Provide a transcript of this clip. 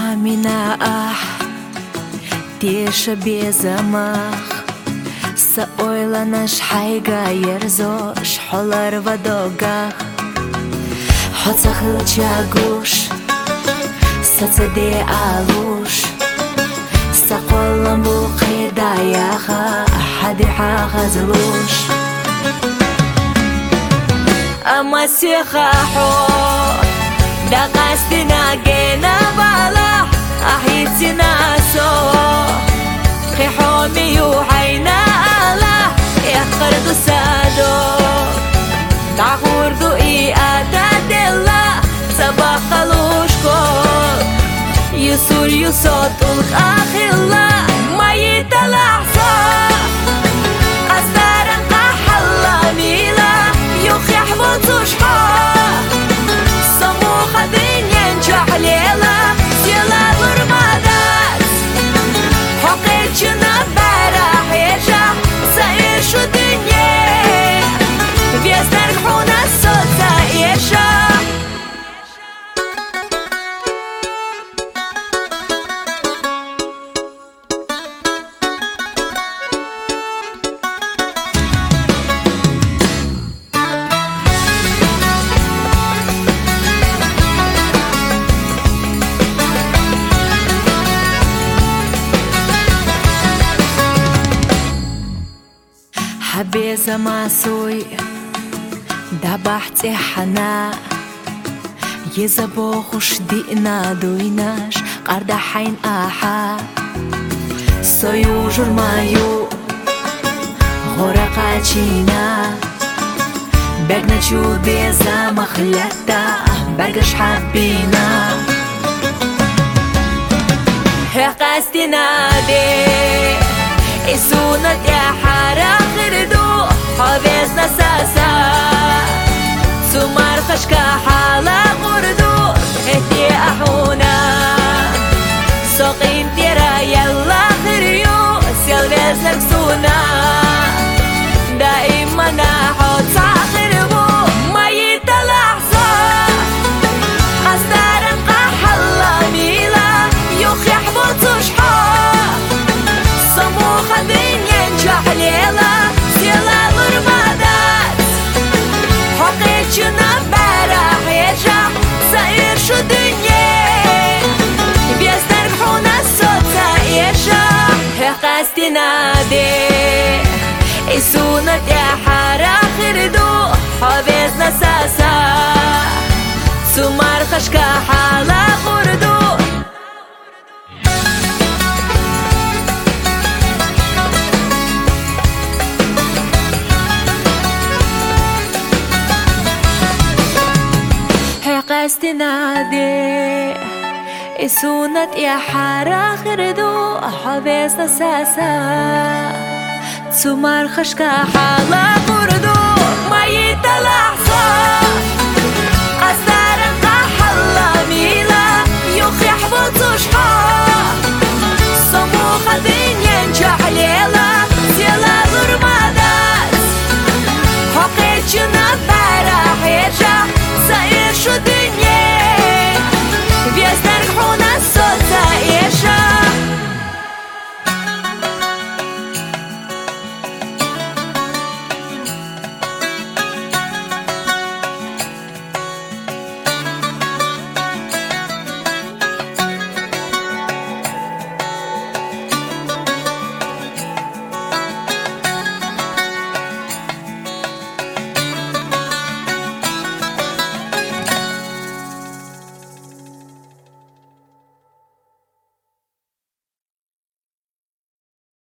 Samina Тише без замах Саойла наш хайга ерзош Холар в догах Хоцахыл чагуш Сацаде алуш Сақолам бу қидаяха Хадиха ғазлуш Амасиха хо Дaqastina gena bala Ahitsina so Khihomi yuhayna ala Yakardu sado Tahurdu iadadilla Sabakhalushko Yusur yusotul akhilla Mayita lahza Asdaran qahalla mila Yukhihbu tushha Лела, села бурмадас Хокечина барахежа Саишу дыне Вестер хуна соца еша حبيزة معسوي دبحتي حنا يزبوخش دينا دويناش قرد حين آحا سيوجر مايو غرقاتينا بقنا تشو بيزا مخلتا بقش حبينا هقاستنا دي إسونت يا حارة خردو حافظنا ساسا سمار خشكا حالا غردو هتي أحونا سوقين تيرا يلا خريو سيلفزنا كسونا دائما نحوت ساخربو ما يتلحظة أصدارا قحلا ميلا يخي حبوتو شحا Самуха дынен лела Села бурмадат Хокечина барахежа Саиршу дыне Вестер хуна соца еша Хекастина де Исунат я хара хирду Хавезна саса Сумар хашка хала гурду استنادي إسونت يا حارة خردو حبيسنا ساسا تسمار خشكا حالا قردو ما يتلا